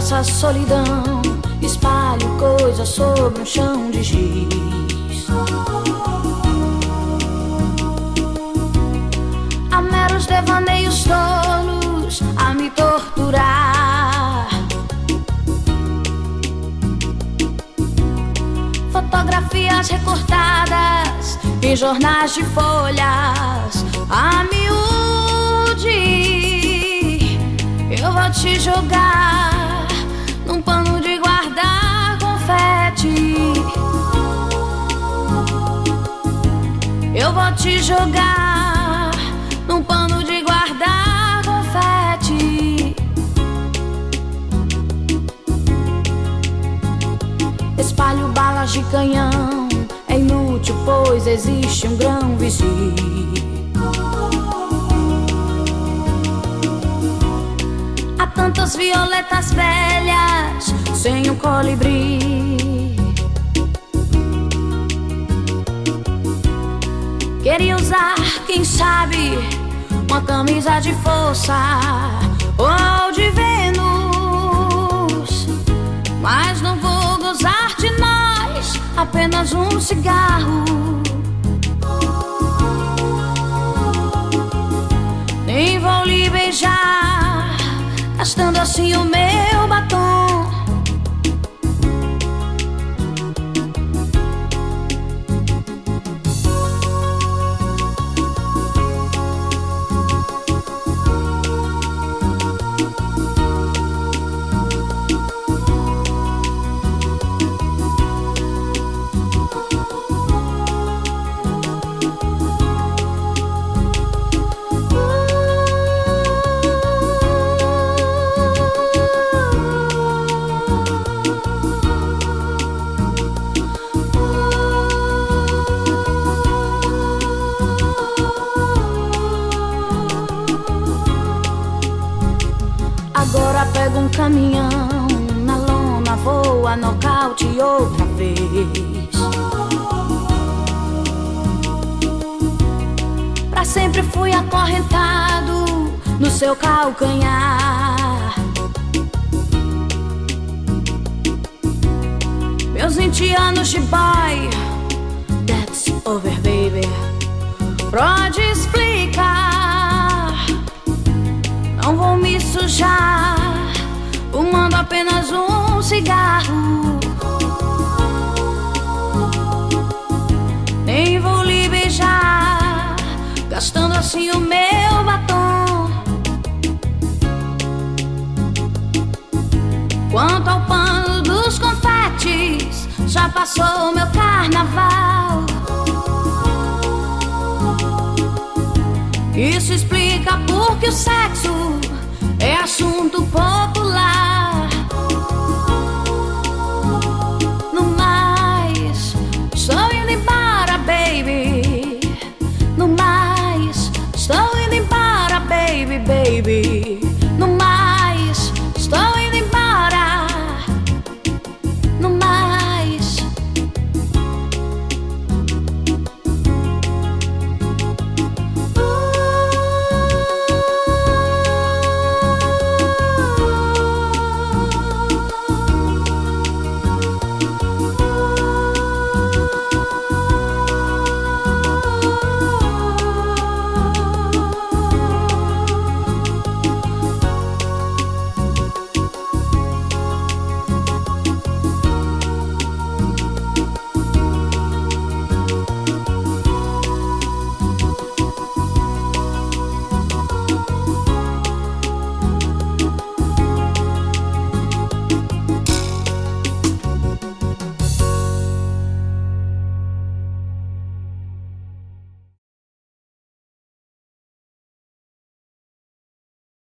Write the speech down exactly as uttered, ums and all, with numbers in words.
nossa solidão, espalho coisas sobre um chão de giz. Há meros devaneios tolos a me torturar. Fotografias recortadas em jornais de folhas a miúde. Eu vou te jogar num pano de guardar confete. Eu vou te jogar num pano de guardar confete. Espalho balas de canhão, é inútil, pois existe um grão vizinho. Há tantas violetas velhas sem um colibri. Queria usar, quem sabe, uma camisa de força ou de Vênus, mas não vou gozar de nós, apenas um cigarro. Nem vou lhe beijar, gastando assim o meu batom. Agora pego um caminhão, na lona vou a nocaute outra vez. Pra sempre fui acorrentado no seu calcanhar. Meus vinte anos de boy, that's over, baby. Pode explicar, não vou me sujar, fumando apenas um cigarro. Nem vou lhe beijar, gastando assim o meu batom. Quanto ao pano dos confetes, já passou meu carnaval. Isso explica porque o sexo é assunto pouco